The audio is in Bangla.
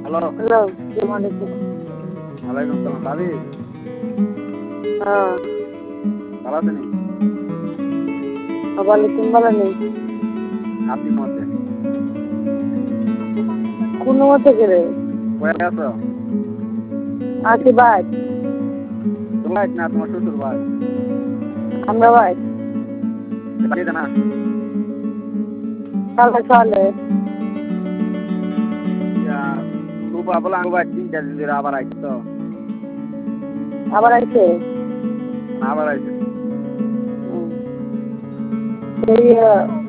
হ্যালো। হ্যালো, আসসালামু আলাইকুম। ওয়ালাইকুম সালাম ভাবি। হ্যাঁ, ভালো আছেন? ওয়ালাইকুম ভালো নেই। আপনি মতে কোন মতে গেলে কয়ে আছো? আছি ভাই, তোমার না তোমার শ্বশুর ভাই? আমরা ভাই বাড়িতে না? কালকে সকালে খুব বলে আমি ভাই 3-4 দিন ধরে আবার আইছে তো। আবার আইছে। আবার আইছে। এই